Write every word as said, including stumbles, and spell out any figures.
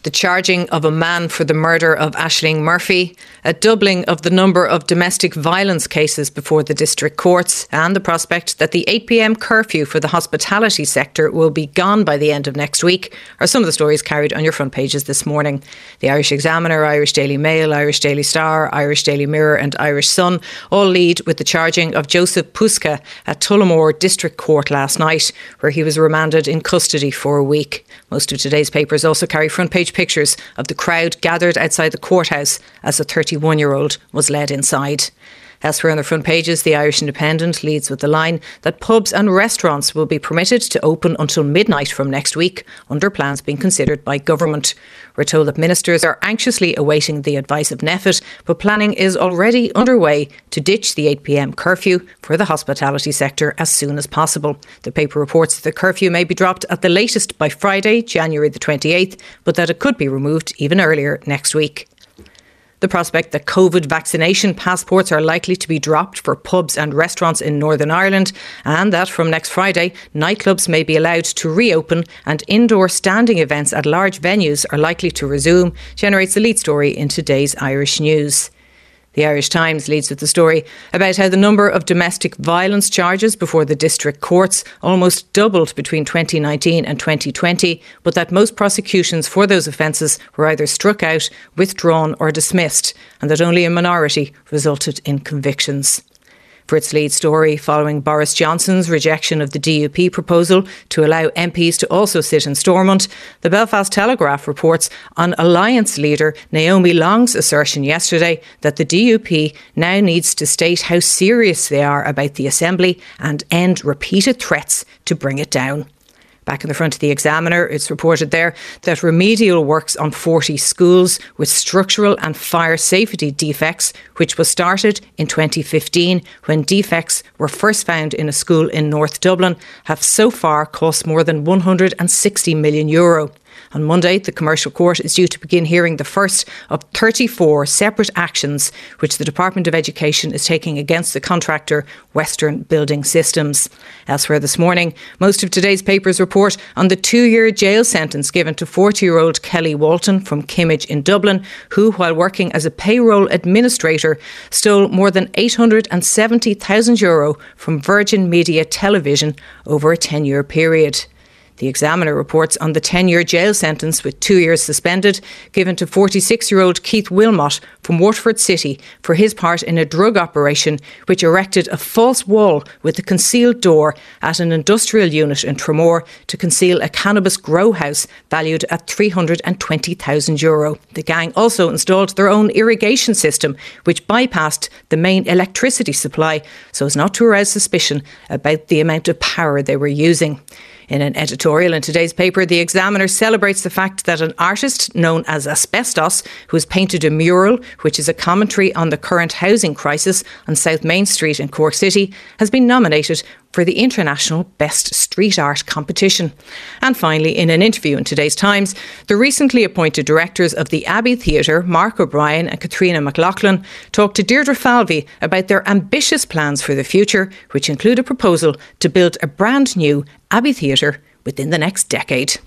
the charging of a man for the murder of Aisling Murphy, a doubling of the number of domestic violence cases before the district courts, and the prospect that the eight p m curfew for the hospitality sector will be gone by the end of next week are some of the stories carried on your front pages this morning. The Irish Examiner, Irish Daily Mail, Irish Daily Star, Irish Daily Mirror and Irish Sun all lead with the charging of Joseph Puska at Tullamore District Court last night, where he was remanded in custody for a week. Most of today's papers also carry front page pictures of the crowd gathered outside the courthouse as a thirty-one-year-old was led inside. Elsewhere on the front pages, the Irish Independent leads with the line that pubs and restaurants will be permitted to open until midnight from next week, under plans being considered by government. We're told that ministers are anxiously awaiting the advice of NPHET, but planning is already underway to ditch the eight p m curfew for the hospitality sector as soon as possible. The paper reports that the curfew may be dropped at the latest by Friday, January the twenty-eighth, but that it could be removed even earlier next week. The prospect that COVID vaccination passports are likely to be dropped for pubs and restaurants in Northern Ireland, and that from next Friday, nightclubs may be allowed to reopen and indoor standing events at large venues are likely to resume, generates the lead story in today's Irish News. The Irish Times leads with the story about how the number of domestic violence charges before the district courts almost doubled between twenty nineteen and twenty twenty, but that most prosecutions for those offences were either struck out, withdrawn or dismissed, and that only a minority resulted in convictions. For its lead story, following Boris Johnson's rejection of the D U P proposal to allow M Ps to also sit in Stormont, the Belfast Telegraph reports on Alliance leader Naomi Long's assertion yesterday that the D U P now needs to state how serious they are about the Assembly and end repeated threats to bring it down. Back in the front of the Examiner, it's reported there that remedial works on forty schools with structural and fire safety defects, which was started in twenty fifteen when defects were first found in a school in North Dublin, have so far cost more than one hundred sixty million euro. On Monday, the Commercial Court is due to begin hearing the first of thirty-four separate actions which the Department of Education is taking against the contractor Western Building Systems. Elsewhere this morning, most of today's papers report on the two-year jail sentence given to forty-year-old Kelly Walton from Kimmage in Dublin, who, while working as a payroll administrator, stole more than eight hundred seventy thousand euro from Virgin Media Television over a ten-year period. The Examiner reports on the ten-year jail sentence with two years suspended given to forty-six-year-old Keith Wilmot from Waterford City for his part in a drug operation which erected a false wall with a concealed door at an industrial unit in Tramore to conceal a cannabis grow house valued at three hundred twenty thousand euro. The gang also installed their own irrigation system which bypassed the main electricity supply so as not to arouse suspicion about the amount of power they were using. In an editorial in today's paper, the Examiner celebrates the fact that an artist known as Asbestos, who has painted a mural which is a commentary on the current housing crisis on South Main Street in Cork City, has been nominated for the International Best Street Art competition. And finally, in an interview in today's Times, the recently appointed directors of the Abbey Theatre, Mark O'Brien and Katrina McLaughlin, talked to Deirdre Falvey about their ambitious plans for the future, which include a proposal to build a brand new Abbey Theatre within the next decade.